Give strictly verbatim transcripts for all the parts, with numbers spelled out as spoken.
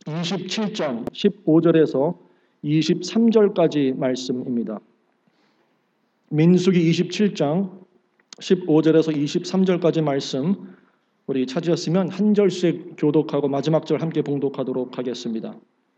이십칠 장 십오 절에서 이십삼 절까지 말씀입니다. 민수기 이십칠 장 십오 절에서 이십삼 절까지 말씀 우리 찾으셨으면 한 절씩 교독하고 마지막 절 함께 봉독하도록 하겠습니다.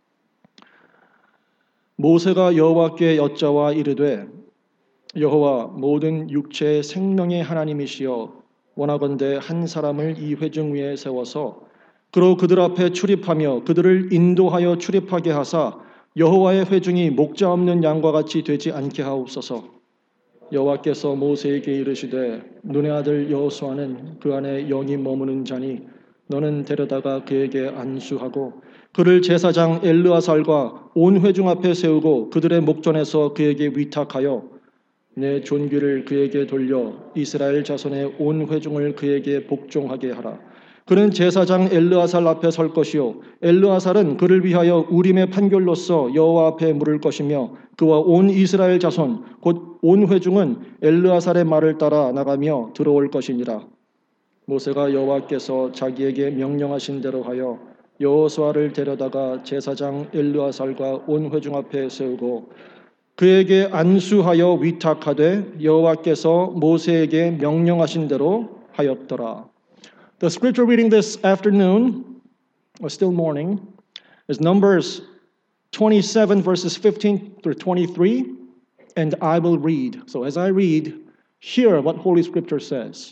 모세가 여호와께 여짜와 이르되 여호와 모든 육체의 생명의 하나님이시여 원하건대 한 사람을 이 회중 위에 세워서 그로 그들 앞에 출입하며 그들을 인도하여 출입하게 하사 여호와의 회중이 목자 없는 양과 같이 되지 않게 하옵소서. 여호와께서 모세에게 이르시되 눈의 아들 여호수아는 그 안에 영이 머무는 자니 너는 데려다가 그에게 안수하고 그를 제사장 엘르아살과 온 회중 앞에 세우고 그들의 목전에서 그에게 위탁하여 내 존귀를 그에게 돌려 이스라엘 자손의 온 회중을 그에게 복종하게 하라. 그는 제사장 엘르아살 앞에 설 것이요 엘르아살은 그를 위하여 우림의 판결로서 여호와 앞에 물을 것이며 그와 온 이스라엘 자손 곧 온 회중은 엘르아살의 말을 따라 나가며 들어올 것이니라. 모세가 여호와께서 자기에게 명령하신 대로 하여 여호수아를 데려다가 제사장 엘르아살과 온 회중 앞에 세우고 그에게 안수하여 위탁하되 여호와께서 모세에게 명령하신 대로 하였더라. The scripture reading this afternoon, or still morning, is Numbers twenty-seven verses fifteen through twenty-three, and I will read. So as I read, hear what Holy Scripture says.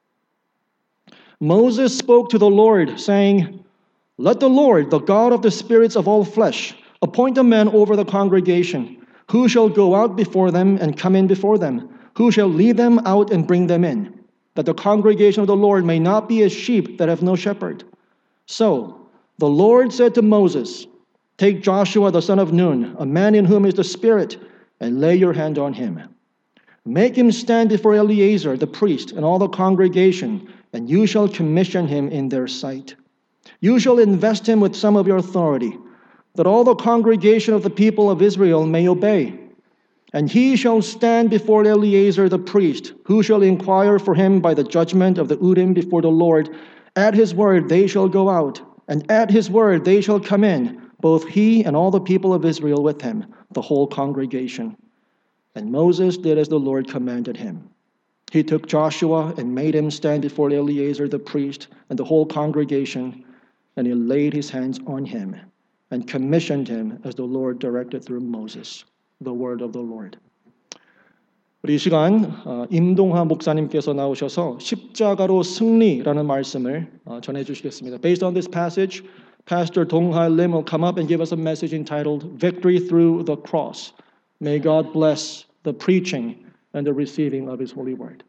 Moses spoke to the Lord, saying, Let the Lord, the God of the spirits of all flesh, appoint a man over the congregation, who shall go out before them and come in before them, who shall lead them out and bring them in, that the congregation of the Lord may not be as sheep that have no shepherd. So the Lord said to Moses, Take Joshua the son of Nun, a man in whom is the Spirit, and lay your hand on him. Make him stand before Eleazar the priest and all the congregation, and you shall commission him in their sight. You shall invest him with some of your authority, that all the congregation of the people of Israel may obey. And he shall stand before Eleazar the priest, who shall inquire for him by the judgment of the Urim before the Lord. At his word they shall go out, and at his word they shall come in, both he and all the people of Israel with him, the whole congregation. And Moses did as the Lord commanded him. He took Joshua and made him stand before Eleazar the priest and the whole congregation, and he laid his hands on him and commissioned him as the Lord directed through Moses. The word of the Lord. 우리 이 시간 어, 임동하 목사님께서 나오셔서 십자가로 승리라는 말씀을 어, 전해 주시겠습니다. Based on this passage, Pastor Dong-ha Lim will come up and give us a message entitled Victory Through the Cross. May God bless the preaching and the receiving of His holy word.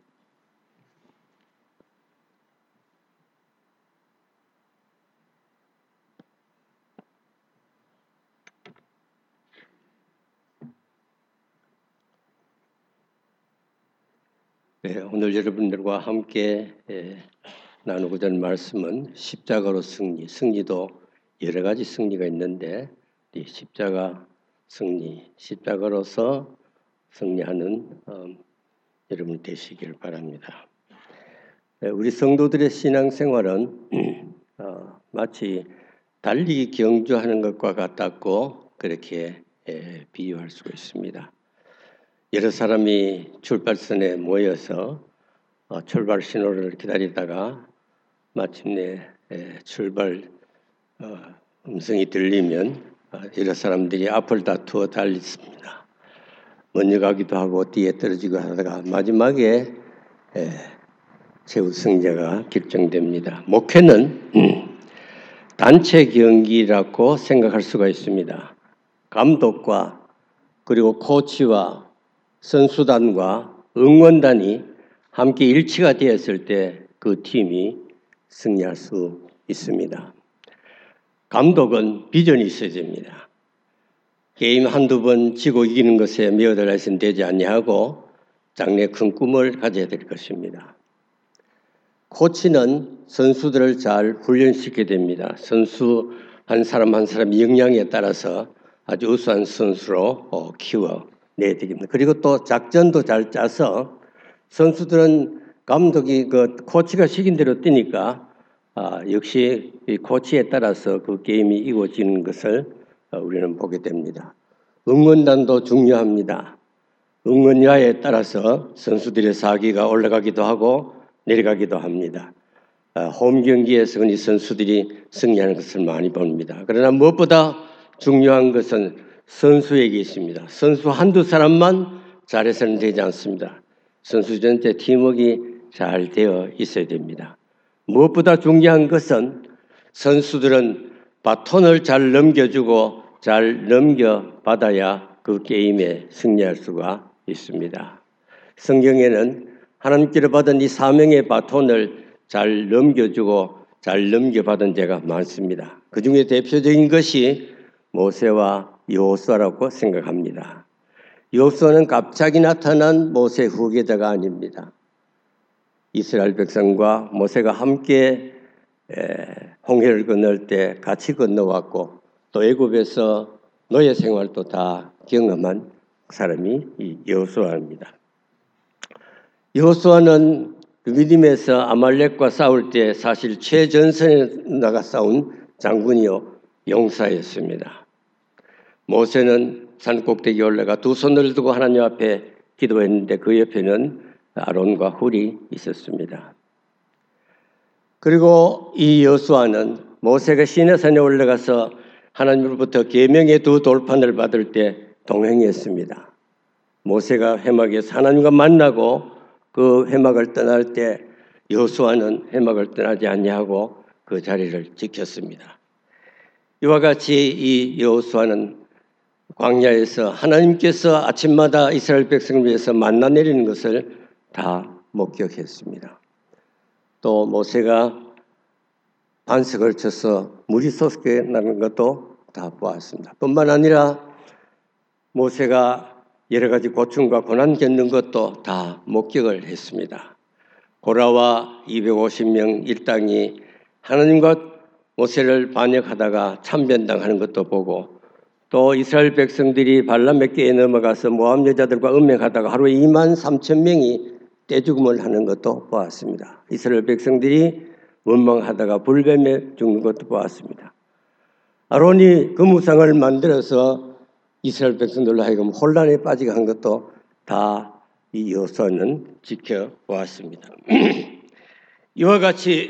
네, 오늘 여러분들과 함께 예, 나누고자 하는 말씀은 십자가로 승리, 승리도 여러 가지 승리가 있는데 이 십자가 승리, 십자가로서 승리하는 어, 여러분 되시기를 바랍니다. 네, 우리 성도들의 신앙생활은 어, 마치 달리기 경주하는 것과 같았고 그렇게 예, 비유할 수가 있습니다. 여러 사람이 출발선에 모여서 어, 출발 신호를 기다리다가 마침내 에, 출발 어, 음성이 들리면 어, 여러 사람들이 앞을 다투어 달렸습니다. 먼저 가기도 하고 뒤에 떨어지고 하다가 마지막에 에, 최우승자가 결정됩니다. 목회는 단체 경기라고 생각할 수가 있습니다. 감독과 그리고 코치와 선수단과 응원단이 함께 일치가 되었을 때 그 팀이 승리할 수 있습니다. 감독은 비전이 있어야 됩니다. 게임 한두 번 지고 이기는 것에 매어들어서는 되지 아니하고 장래 큰 꿈을 가져야 될 것입니다. 코치는 선수들을 잘 훈련시켜야 됩니다. 선수 한 사람 한 사람 역량에 따라서 아주 우수한 선수로 키워 내야 됩니다. 그리고 또 작전도 잘 짜서 선수들은 감독이 그 코치가 시킨 대로 뛰니까 아, 역시 이 코치에 따라서 그 게임이 이루어지는 것을 우리는 보게 됩니다. 응원단도 중요합니다. 응원야에 따라서 선수들의 사기가 올라가기도 하고 내려가기도 합니다. 홈 경기에서는 이 선수들이 승리하는 것을 많이 봅니다. 그러나 무엇보다 중요한 것은 선수에게 있습니다. 선수 한두 사람만 잘해서는 되지 않습니다. 선수 전체 팀워크가 잘 되어 있어야 됩니다. 무엇보다 중요한 것은 선수들은 바톤을 잘 넘겨주고 잘 넘겨받아야 그 게임에 승리할 수가 있습니다. 성경에는 하나님께로 받은 이 사명의 바톤을 잘 넘겨주고 잘 넘겨받은 자가 많습니다. 그 중에 대표적인 것이 모세와 여호수아라고 생각합니다. 여호수아는 갑자기 나타난 모세 후계자가 아닙니다. 이스라엘 백성과 모세가 함께 홍해를 건널 때 같이 건너왔고 또 애굽에서 노예 생활도 다 경험한 사람이 이 여호수아입니다. 여호수아는 믿음에서 아말렉과 싸울 때 사실 최전선에 나가 싸운 장군이요 용사였습니다. 모세는 산 꼭대기에 올라가 두 손을 두고 하나님 앞에 기도했는데 그 옆에는 아론과 훌이 있었습니다. 그리고 이 여호수아는 모세가 시내산에 올라가서 하나님으로부터 계명의 두 돌판을 받을 때 동행했습니다. 모세가 회막에서 하나님과 만나고 그 회막을 떠날 때 여호수아는 회막을 떠나지 아니하고 그 자리를 지켰습니다. 이와 같이 이 여호수아는 광야에서 하나님께서 아침마다 이스라엘 백성을 위해서 만나 내리는 것을 다 목격했습니다. 또 모세가 반석을 쳐서 물이 솟게 나는 것도 다 보았습니다. 뿐만 아니라 모세가 여러 가지 고충과 고난 겪는 것도 다 목격을 했습니다. 고라와 이백오십 명 일당이 하나님과 모세를 반역하다가 참변당하는 것도 보고 또 이스라엘 백성들이 발람에게 넘어가서 모압 여자들과 음행하다가 하루에 이만 삼천 명이 떼죽음을 하는 것도 보았습니다. 이스라엘 백성들이 원망하다가 불뱀에 죽는 것도 보았습니다. 아론이 그 무상을 만들어서 이스라엘 백성들로 하여금 혼란에 빠지게 한 것도 다 이 여호수아는 지켜보았습니다. 이와 같이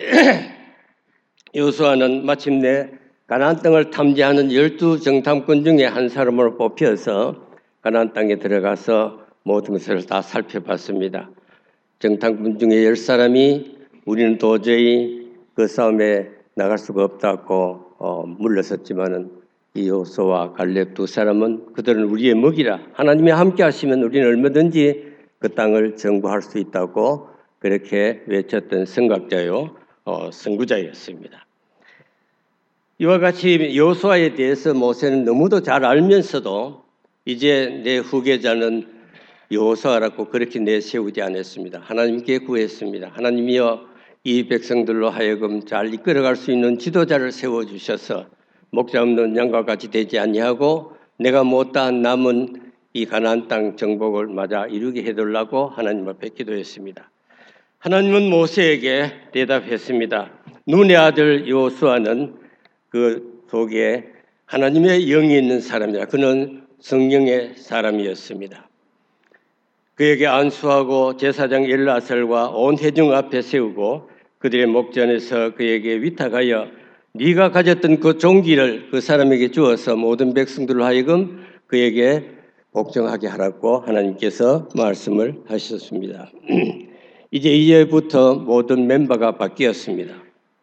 여호수아는 마침내 가나안 땅을 탐지하는 열두 정탐꾼 중에 한 사람으로 뽑혀서 가나안 땅에 들어가서 모든 것을 다 살펴봤습니다. 정탐꾼 중에 열 사람이 우리는 도저히 그 싸움에 나갈 수가 없다고 어, 물러섰지만은 이 여호수아와 갈렙 두 사람은 그들은 우리의 먹이라 하나님이 함께 하시면 우리는 얼마든지 그 땅을 정복할 수 있다고 그렇게 외쳤던 선각자요 어, 선구자였습니다. 이와 같이 여호수아에 대해서 모세는 너무도 잘 알면서도 이제 내 후계자는 여호수아라고 그렇게 내세우지 않았습니다. 하나님께 구했습니다. 하나님이여 이 백성들로 하여금 잘 이끌어갈 수 있는 지도자를 세워주셔서 목자 없는 양과 같이 되지 아니하고 내가 못다한 남은 이 가나안 땅 정복을 맞아 이루게 해달라고 하나님 앞에 기도했습니다. 하나님은 모세에게 대답했습니다. 눈의 아들 여호수아는 그 속에 하나님의 영이 있는 사람이라. 그는 성령의 사람이었습니다. 그에게 안수하고 제사장 엘르아살과 온 회중 앞에 세우고 그들의 목전에서 그에게 위탁하여 네가 가졌던 그 종기를 그 사람에게 주어서 모든 백성들로 하여금 그에게 복종하게 하라고 하나님께서 말씀을 하셨습니다. 이제 이제부터 모든 멤버가 바뀌었습니다.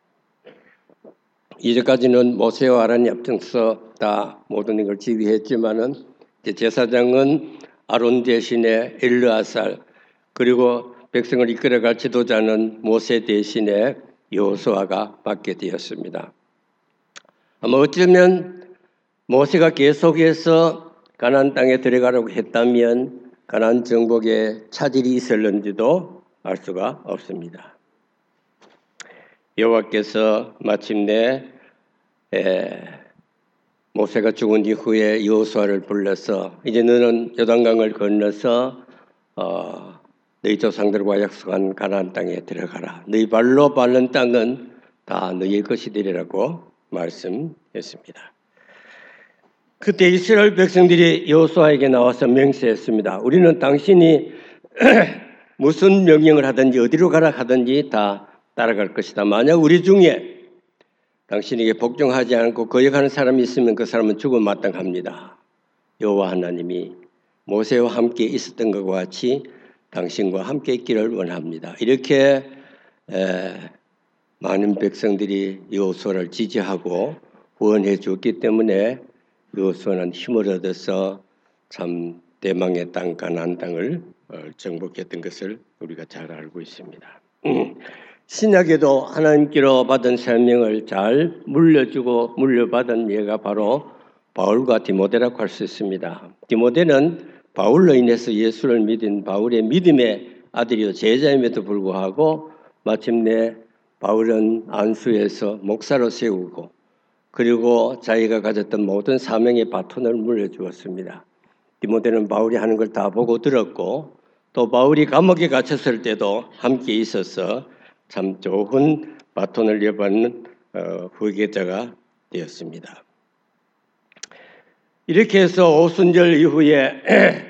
이제까지는 모세와 아론이 앞장서 다 모든 걸 지휘했지만은 이제 제사장은 아론 대신에 엘르아살 그리고 백성을 이끌어갈 지도자는 모세 대신에 여호수아가 받게 되었습니다. 아마 어쩌면 모세가 계속해서 가나안 땅에 들어가려고 했다면 가나안 정복에 차질이 있었는지도 알 수가 없습니다. 여호와께서 마침내 에, 모세가 죽은 이후에 여호수아를 불러서 이제 너는 요단강을 건너서 어, 너희 조상들과 약속한 가나안 땅에 들어가라. 너희 발로 밟는 땅은 다 너희의 것이 되리라고 말씀했습니다. 그때 이스라엘 백성들이 여호수아에게 나와서 맹세했습니다. 우리는 당신이 무슨 명령을 하든지 어디로 가라 하든지 다 따라갈 것이다. 만약 우리 중에 당신에게 복종하지 않고 거역하는 사람이 있으면 그 사람은 죽어 마땅합니다. 여호와 하나님이 모세와 함께 있었던 것과 같이 당신과 함께 있기를 원합니다. 이렇게 에, 많은 백성들이 여호수아를 지지하고 후원해 주었기 때문에 여호수아는 힘을 얻어서 참 대망의 땅 가나안 땅을 정복했던 것을 우리가 잘 알고 있습니다. 신약에도 하나님께로 받은 생명을 잘 물려주고 물려받은 예가 바로 바울과 디모데라고 할 수 있습니다. 디모데는 바울로 인해서 예수를 믿은 바울의 믿음의 아들이요 제자임에도 불구하고 마침내 바울은 안수에서 목사로 세우고 그리고 자기가 가졌던 모든 사명의 바톤을 물려주었습니다. 디모데는 바울이 하는 걸 다 보고 들었고 또 바울이 감옥에 갇혔을 때도 함께 있어서 참 좋은 바톤을 이어받는 어, 후계자가 되었습니다. 이렇게 해서 오순절 이후에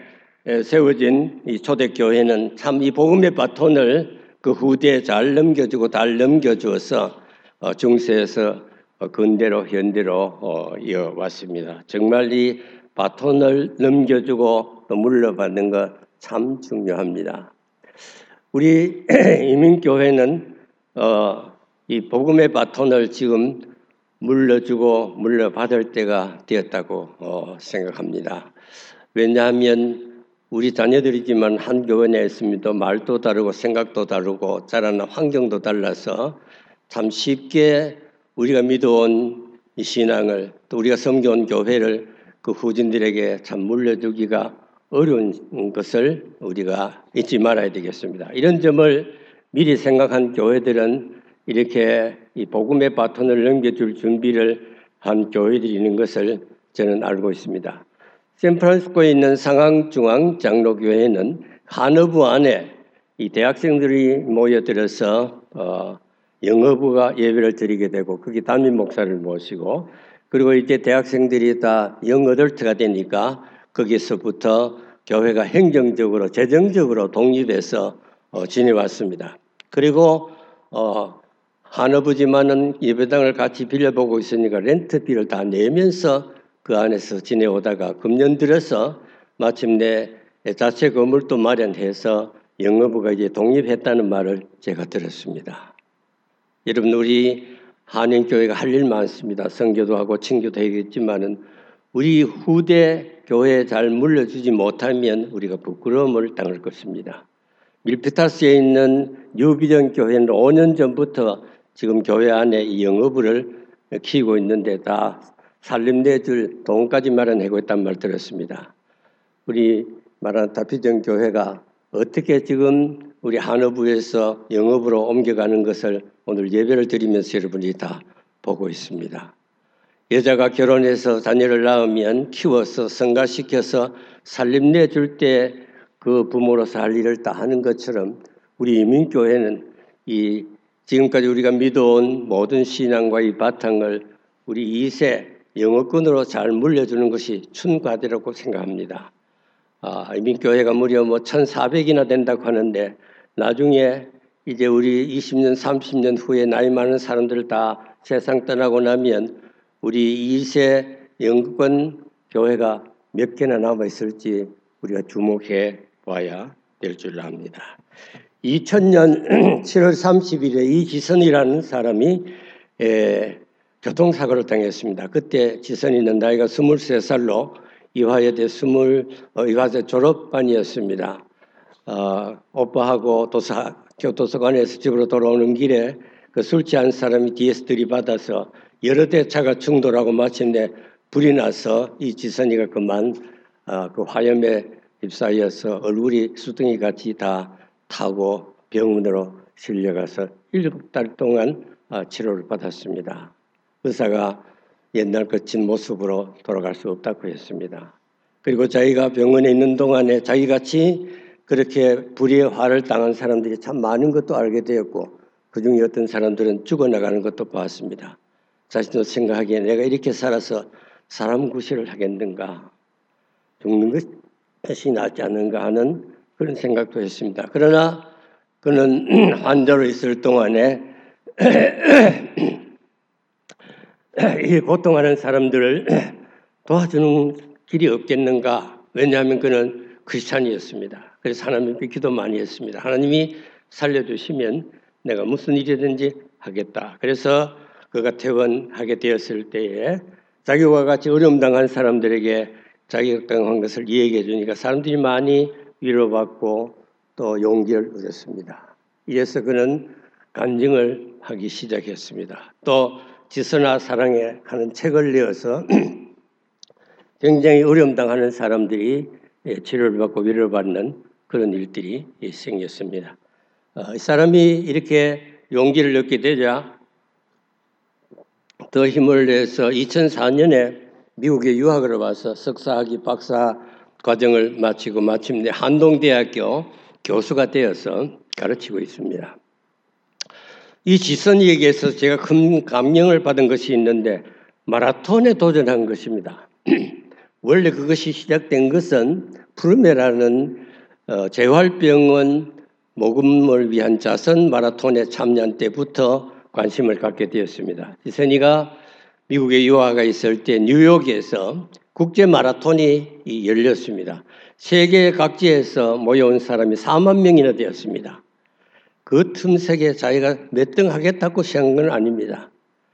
세워진 이 초대교회는 참 이 복음의 바톤을 그 후대에 잘 넘겨주고 잘 넘겨주어서 어, 중세에서 어, 근대로 현대로 어, 이어왔습니다. 정말 이 바톤을 넘겨주고 또 물려받는 것 참 중요합니다. 우리 이민교회는 어, 이 복음의 바톤을 지금 물려주고 물려받을 때가 되었다고 어, 생각합니다. 왜냐하면 우리 자녀들이지만 한 교회 내에 있습니다. 말도 다르고 생각도 다르고 자라는 환경도 달라서 참 쉽게 우리가 믿어온 이 신앙을 또 우리가 섬겨온 교회를 그 후진들에게 참 물려주기가 어려운 것을 우리가 잊지 말아야 되겠습니다. 이런 점을 미리 생각한 교회들은 이렇게 이 복음의 바톤을 넘겨줄 준비를 한 교회들이 있는 것을 저는 알고 있습니다. 샌프란시스코에 있는 상황중앙장로교회는 한어부 안에 이 대학생들이 모여들어서 어, 영어부가 예배를 드리게 되고 거기 담임 목사를 모시고 그리고 이제 대학생들이 다 영어덜트가 되니까 거기서부터 교회가 행정적으로 재정적으로 독립해서 어, 지내왔습니다. 그리고 어, 한어부지만은 예배당을 같이 빌려보고 있으니까 렌트비를 다 내면서 그 안에서 지내오다가 금년 들어서 마침내 자체 건물도 마련해서 영어부가 이제 독립했다는 말을 제가 들었습니다. 여러분 우리 한인교회가 할 일 많습니다. 선교도 하고 친교도 하겠지만은 우리 후대 교회에 잘 물려주지 못하면 우리가 부끄러움을 당할 것입니다. 밀피타스에 있는 뉴비전 교회는 오 년 전부터 지금 교회 안에 이 영어부를 키우고 있는데 다 살림내줄 돈까지 마련하고 있다는 말 들었습니다. 우리 마라나타 비전 교회가 어떻게 지금 우리 한어부에서 영어부로 옮겨가는 것을 오늘 예배를 드리면서 여러분이 다 보고 있습니다. 여자가 결혼해서 자녀를 낳으면 키워서 성가시켜서 살림내줄 때 그 부모로서 할 일을 다 하는 것처럼 우리 이민교회는 이 지금까지 우리가 믿어온 모든 신앙과 이 바탕을 우리 이 세 영어권으로 잘 물려주는 것이 춘과대라고 생각합니다. 아, 이민교회가 무려 뭐 천사백이나 된다고 하는데 나중에 이제 우리 이십 년, 삼십 년 후에 나이 많은 사람들 다 세상 떠나고 나면 우리 이 세 영권 교회가 몇 개나 남아 있을지 우리가 주목해 봐야 될 줄 압니다. 이천 년 칠월 삼십일에 이지선이라는 사람이 에, 교통사고를 당했습니다. 그때 지선이는 나이가 스물세 살로 이화여대 스물 어, 이화여대 졸업반이었습니다. 어, 오빠하고 도서, 교도소관에서 집으로 돌아오는 길에 그 술 취한 사람이 뒤에서 들이받아서 여러 대 차가 충돌하고 마침내 불이 나서 이 지선이가 그만 어, 그 화염에 휩싸여서 얼굴이 수등이 같이 다 타고 병원으로 실려가서 일곱 달 동안 어, 치료를 받았습니다. 의사가 옛날 거친 모습으로 돌아갈 수 없다고 했습니다. 그리고 자기가 병원에 있는 동안에 자기같이 그렇게 불의의 화를 당한 사람들이 참 많은 것도 알게 되었고 그 중에 어떤 사람들은 죽어나가는 것도 봤습니다. 자신도 생각하기에 내가 이렇게 살아서 사람 구실을 하겠는가, 죽는 것이 낫지 않는가 하는 그런 생각도 했습니다. 그러나 그는 환자로 있을 동안에 이 고통하는 사람들을 도와주는 길이 없겠는가? 왜냐하면 그는 크리스찬이었습니다. 그래서 하나님 앞에 기도 많이 했습니다. 하나님이 살려주시면 내가 무슨 일이든지 하겠다. 그래서 그가 퇴원하게 되었을 때에 자기와 같이 어려움 당한 사람들에게 자기가 당한 것을 이야기해 주니까 사람들이 많이 위로받고 또 용기를 얻었습니다. 이래서 그는 간증을 하기 시작했습니다. 또 지선아 사랑해 하는 책을 내어서 굉장히 어려움 당하는 사람들이 치료를 받고 위로를 받는 그런 일들이 생겼습니다. 이 사람이 이렇게 용기를 얻게 되자 더 힘을 내서 이천사 년에 미국에 유학을 와서 석사학위 박사 과정을 마치고 마침내 한동대학교 교수가 되어서 가르치고 있습니다. 이 지선이에게서 제가 큰 감명을 받은 것이 있는데 마라톤에 도전한 것입니다. 원래 그것이 시작된 것은 푸르메라는 재활병원 모금을 위한 자선 마라톤에 참여한 때부터 관심을 갖게 되었습니다. 지선이가 미국에 유학가 있을 때 뉴욕에서 국제 마라톤이 열렸습니다. 세계 각지에서 모여온 사람이 사만 명이나 되었습니다. 그 틈새에 자기가 몇 등 하겠다고 생각한 건 아닙니다.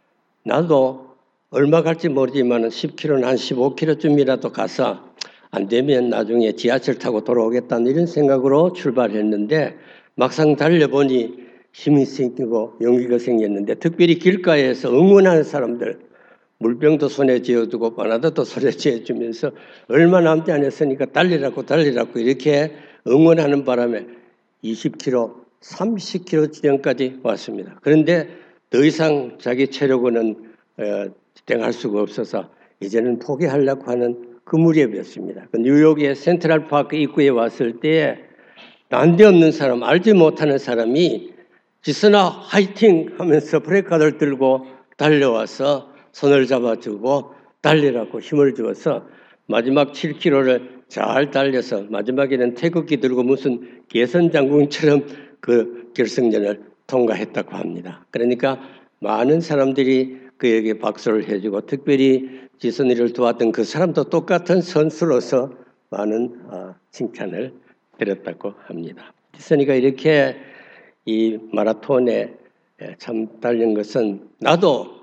나도 얼마 갈지 모르지만 십 킬로미터는 한 십오 킬로미터쯤이라도 가서 안 되면 나중에 지하철 타고 돌아오겠다는 이런 생각으로 출발했는데 막상 달려보니 힘이 생기고 용기가 생겼는데 특별히 길가에서 응원하는 사람들 물병도 손에 쥐어두고 바나나도 손에 쥐어주면서 얼마 남지 않았으니까 달리라고 달리라고 이렇게 응원하는 바람에 이십 킬로미터, 삼십 킬로미터 지점까지 왔습니다. 그런데 더 이상 자기 체력으로는 지탱할 수가 없어서 이제는 포기하려고 하는 그 무렵이었습니다. 그 뉴욕의 센트럴파크 입구에 왔을 때 난데없는 사람, 알지 못하는 사람이 지선아 화이팅 하면서 프레카드를 들고 달려와서 손을 잡아주고 달리라고 힘을 주어서 마지막 칠 킬로미터를 잘 달려서 마지막에는 태극기 들고 무슨 개선장군처럼 그 결승전을 통과했다고 합니다. 그러니까 많은 사람들이 그에게 박수를 해주고 특별히 지선이를 도왔던 그 사람도 똑같은 선수로서 많은 칭찬을 드렸다고 합니다. 지선이가 이렇게 이 마라톤에 참 달린 것은 나도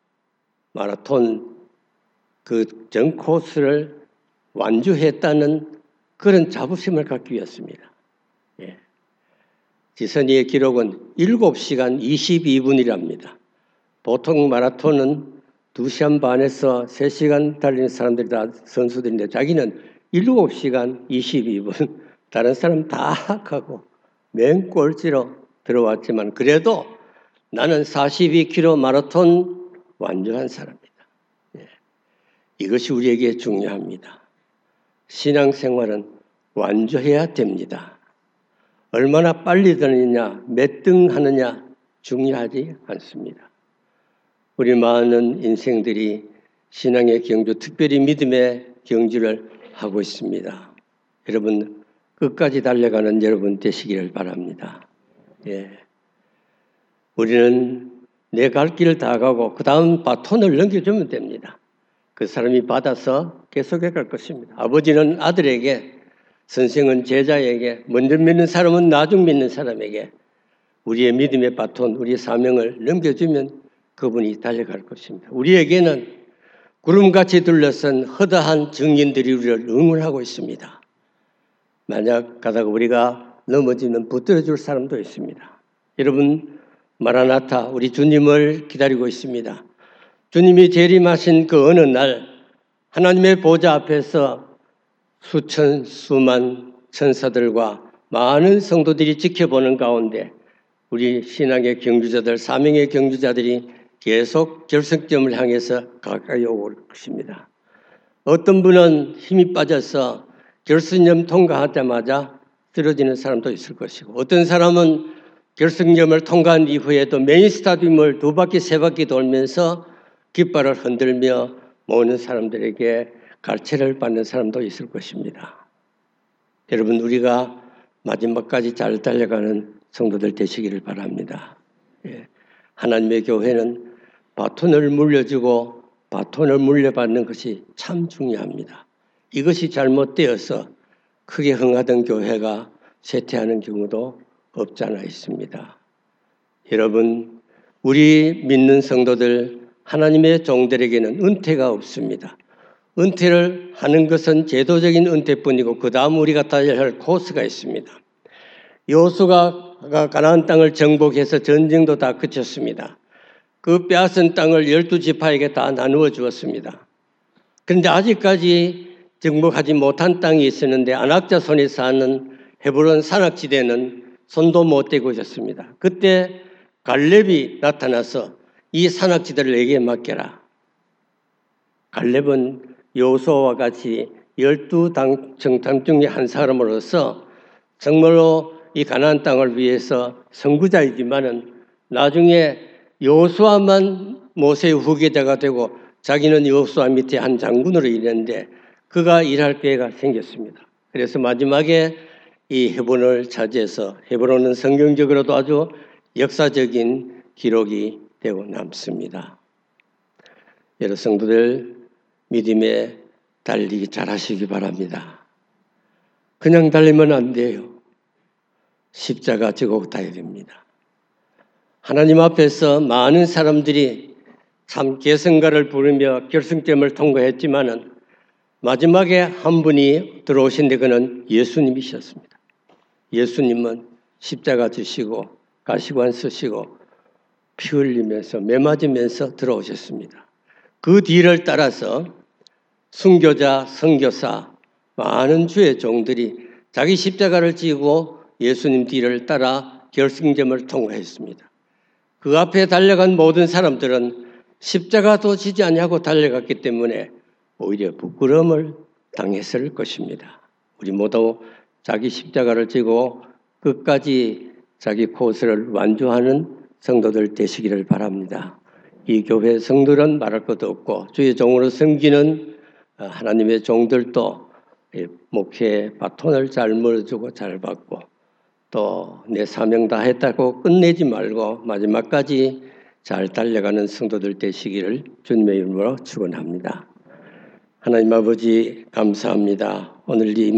마라톤 그 전 코스를 완주했다는 그런 자부심을 갖기 위해서입니다. 예. 지선이의 기록은 일곱 시간 이십이 분이랍니다. 보통 마라톤은 두 시간 반에서 세 시간 달리는 사람들이 다 선수들인데 자기는 일곱 시간 이십이 분 다른 사람 다 하고 맨 꼴찌로 들어왔지만 그래도 나는 사십이 킬로미터 마라톤 완주한 사람이다. 예. 이것이 우리에게 중요합니다. 신앙생활은 완주해야 됩니다. 얼마나 빨리 다니느냐, 몇 등 하느냐 중요하지 않습니다. 우리 많은 인생들이 신앙의 경주, 특별히 믿음의 경주를 하고 있습니다. 여러분 끝까지 달려가는 여러분 되시기를 바랍니다. 예. 우리는 내 갈 길을 다 가고 그 다음 바톤을 넘겨주면 됩니다. 그 사람이 받아서 계속해 갈 것입니다. 아버지는 아들에게, 선생은 제자에게, 먼저 믿는 사람은 나중 믿는 사람에게 우리의 믿음의 바톤, 우리의 사명을 넘겨주면 그분이 달려갈 것입니다. 우리에게는 구름같이 둘러싼 허다한 증인들이 우리를 응원하고 있습니다. 만약 가다가 우리가 넘어지면 붙들어줄 사람도 있습니다. 여러분 마라나타 우리 주님을 기다리고 있습니다. 주님이 재림하신 그 어느 날 하나님의 보좌 앞에서 수천 수만 천사들과 많은 성도들이 지켜보는 가운데 우리 신앙의 경주자들, 사명의 경주자들이 계속 결승점을 향해서 가까이 올 것입니다. 어떤 분은 힘이 빠져서 결승점 통과하자마자 쓰러지는 사람도 있을 것이고 어떤 사람은 결승점을 통과한 이후에도 메인 스타디움을 두 바퀴 세 바퀴 돌면서 깃발을 흔들며 모든 사람들에게 갈채를 받는 사람도 있을 것입니다. 여러분, 우리가 마지막까지 잘 달려가는 성도들 되시기를 바랍니다. 예. 하나님의 교회는 바톤을 물려주고 바톤을 물려받는 것이 참 중요합니다. 이것이 잘못되어서 크게 흥하던 교회가 쇠퇴하는 경우도 없지 않아 있습니다. 여러분, 우리 믿는 성도들, 하나님의 종들에게는 은퇴가 없습니다. 은퇴를 하는 것은 제도적인 은퇴뿐이고 그 다음 우리가 달려야 할 코스가 있습니다. 여호수아가 가나안 땅을 정복해서 전쟁도 다 그쳤습니다. 그 빼앗은 땅을 열두 지파에게 다 나누어 주었습니다. 그런데 아직까지 정복하지 못한 땅이 있었는데 안악자 손에 사는 헤브론 산악지대는 손도 못 대고 있었습니다. 그때 갈렙이 나타나서 이 산악지대를 내게 맡겨라. 갈렙은 여호수아와 같이 열두 정탐 중에 한 사람으로서 정말로 이 가나안 땅을 위해서 선구자이지만은 나중에 여호수아만 모세의 후계자가 되고 자기는 여호수아 밑에 한 장군으로 일했는데 그가 일할 기회가 생겼습니다. 그래서 마지막에 이 헤브론을 차지해서 헤브론은 성경적으로도 아주 역사적인 기록이 되고 남습니다. 여러 성도들 믿음에 달리기 잘하시기 바랍니다. 그냥 달리면 안 돼요. 십자가 지고 타야 됩니다. 하나님 앞에서 많은 사람들이 참 계승가를 부르며 결승점을 통과했지만은 마지막에 한 분이 들어오신데 그는 예수님이셨습니다. 예수님은 십자가 지시고 가시관 쓰시고 피 흘리면서 매 맞으면서 들어오셨습니다. 그 뒤를 따라서 순교자, 선교사, 많은 주의 종들이 자기 십자가를 지고 예수님 뒤를 따라 결승점을 통과했습니다. 그 앞에 달려간 모든 사람들은 십자가도 지지 아니하고 달려갔기 때문에 오히려 부끄러움을 당했을 것입니다. 우리 모두 자기 십자가를 지고 끝까지 자기 코스를 완주하는 성도들 되시기를 바랍니다. 이 교회 성도는 말할 것도 없고 주의 종으로 섬기는 하나님의 종들도 목회 바톤을 잘 물어주고 잘 받고 또 내 사명 다 했다고 끝내지 말고 마지막까지 잘 달려가는 성도들 되시기를 주님의 이름으로 축원합니다. 하나님 아버지 감사합니다. 오늘 이